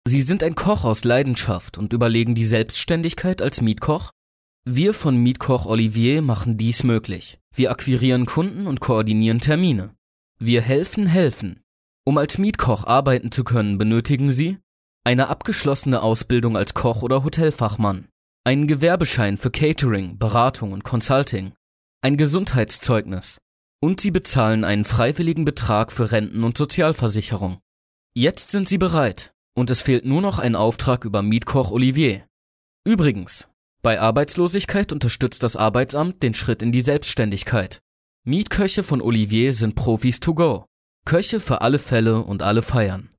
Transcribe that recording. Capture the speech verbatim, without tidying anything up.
Sie sind ein Koch aus Leidenschaft und überlegen die Selbstständigkeit als Mietkoch? Wir von Mietkoch Olivier machen dies möglich. Wir akquirieren Kunden und koordinieren Termine. Wir helfen, helfen. Um als Mietkoch arbeiten zu können, benötigen Sie eine abgeschlossene Ausbildung als Koch oder Hotelfachmann, einen Gewerbeschein für Catering, Beratung und Consulting, ein Gesundheitszeugnis und Sie bezahlen einen freiwilligen Betrag für Renten- und Sozialversicherung. Jetzt sind Sie bereit und es fehlt nur noch ein Auftrag über Mietkoch Olivier. Übrigens, bei Arbeitslosigkeit unterstützt das Arbeitsamt den Schritt in die Selbstständigkeit. Mietköche von Olivier sind Profis to go. Köche für alle Fälle und alle Feiern.